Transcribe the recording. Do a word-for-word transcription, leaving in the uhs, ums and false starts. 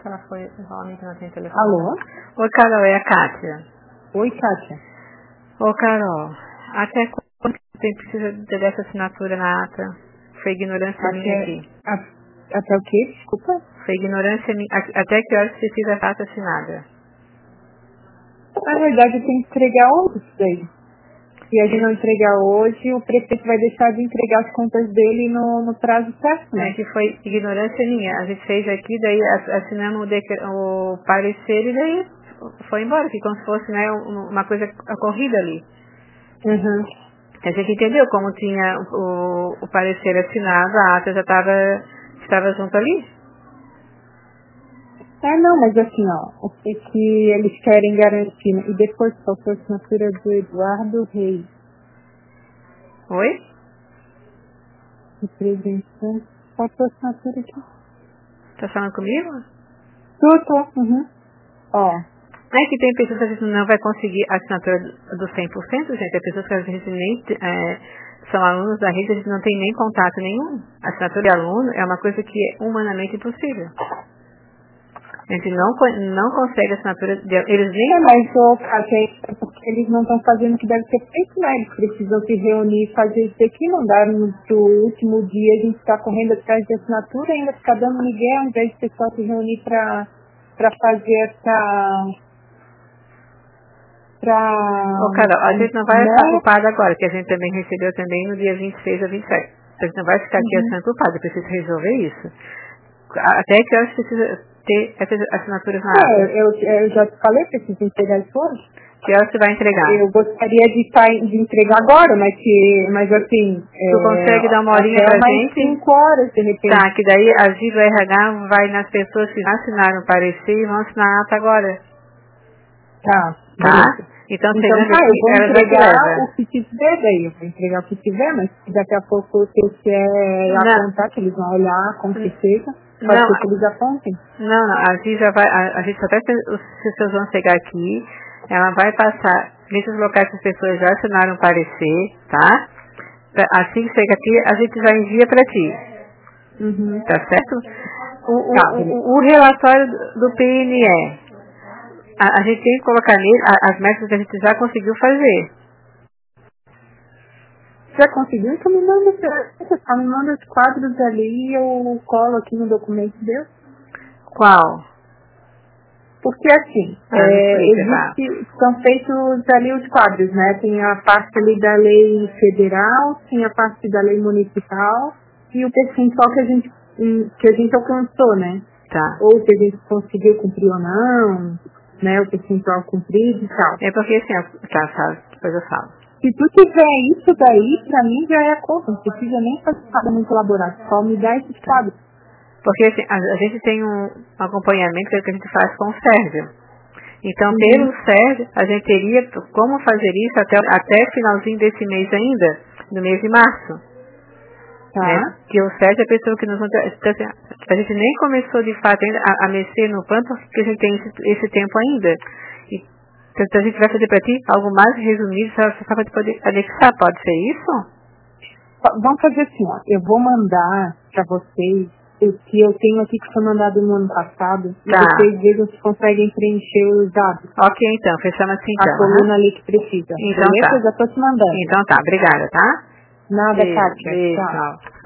que ela foi, realmente não tem telefone. Alô? Oi, Carol, é a Kátia. Oi, Kátia. Ô, Carol, até quando você precisa dessa assinatura na ata? Foi ignorância Até, minha aqui. A, até o quê? Desculpa. Foi ignorância minha. Até que horas precisa a ata assinada? Na verdade, eu tenho que entregar hoje isso daí. Se a gente não entregar hoje, o prefeito vai deixar de entregar as contas dele no, no prazo certo, né? É que foi ignorância minha. A gente fez aqui, daí assinamos o, decre- o parecer e daí foi embora. Que como se fosse, né, uma coisa ocorrida ali. Uhum. A gente entendeu como tinha o, o parecer assinado, a ata já estava estava junto ali. É, não, mas assim, ó, o que que eles querem garantir, né? E depois qual foi a assinatura do Eduardo Reis, Oi? representante, qual foi a assinatura aqui? Tá falando comigo? Tô, tô, uhum. Ó, É que tem pessoas que a gente não vai conseguir a assinatura do do cem por cento, gente. Tem pessoas que a gente nem é, são alunos da rede, a gente não tem nem contato nenhum. A assinatura de aluno é uma coisa que é humanamente impossível. A gente não, co- não consegue a assinatura de eles nem. é, mas, ô, Kátia, é porque eles não estão fazendo o que deve ser feito, né? Eles precisam se reunir e fazer isso aqui, não dá no pro último dia a gente tá correndo atrás de assinatura, ainda ficar dando migué, ao invés de o pessoal se reunir pra, pra fazer essa... pra... Ô, Carol, a gente não vai né? ficar culpada agora, que a gente também recebeu também no dia vinte e seis a vinte e sete. A gente não vai ficar aqui Uhum. achando culpada, eu preciso resolver isso. Até que horas precisa ter essas assinaturas na ata? É, eu, eu já te falei, preciso entregar isso hoje. Que horas você vai entregar? Eu gostaria de, tá, de entregar agora, mas, que, mas assim, Tu é, consegue dar uma horinha até pra umas gente? cinco horas, de repente. Tá, que daí a G I V R H vai nas pessoas que já assinaram o parecer e vão assinar a ata agora. Tá, Tá? beleza. Então, Então Fernanda, tá, eu vou ela já te entregar leva. o que tiver daí, eu vou entregar o que tiver, mas se daqui a pouco você quer Não, apontar, que eles vão olhar, com certeza, pode não, ser que eles apontem. não, não, a G I V já vai, a, a gente só até se os pessoas vão chegar aqui, ela vai passar nesses locais que as pessoas já assinaram o parecer, tá? Pra- Assim que chega aqui, a gente já envia pra ti. Uhum. Tá certo? O, o, Tá, beleza. o, o relatório do P N E, a, a gente tem que colocar nele a- as metas que a gente já conseguiu fazer. Já conseguiu? Então me manda, você só me manda os quadros ali e eu colo aqui no documento deu. Qual? Porque assim, Ah, me é, explica, tá? existe, são feitos ali os quadros, né? Tem a parte ali da lei federal, tem a parte da lei municipal e o percentual que a gente, hum, que a gente alcançou, né? Tá. Ou se a gente conseguiu cumprir ou não, né? O percentual cumprido e tal. É porque assim, ó, tá, tá, depois eu falo. Se tu tiver isso daí, pra mim já é a conta, não precisa nem fazer nada muito elaborado, só me dá esses quadros. Porque assim, a, a gente tem um acompanhamento que a gente faz com o Sérgio. Então, Uhum. pelo Sérgio, a gente teria como fazer isso até, até finalzinho desse mês ainda, no mês de março. Tá? Né? Que o Sérgio é a pessoa que nos... Então, assim, a gente nem começou de fato ainda a, a mexer no plano porque a gente tem esse, esse tempo ainda. E, então, a gente vai fazer para ti algo mais resumido, só, só para poder anexar. Pode ser isso? Fa- Vamos fazer assim, ó. Eu vou mandar pra vocês o que eu tenho aqui que foi mandado no ano passado e Tá. vocês vejam se conseguem preencher os dados. Ok, então. Fechamos assim, A então. coluna Aham. ali que precisa. Então Beleza? tá. Eu já tô te mandando. Então tá. Obrigada, tá? Nada, Beijo, Kátia. beijo, Tchau. tchau.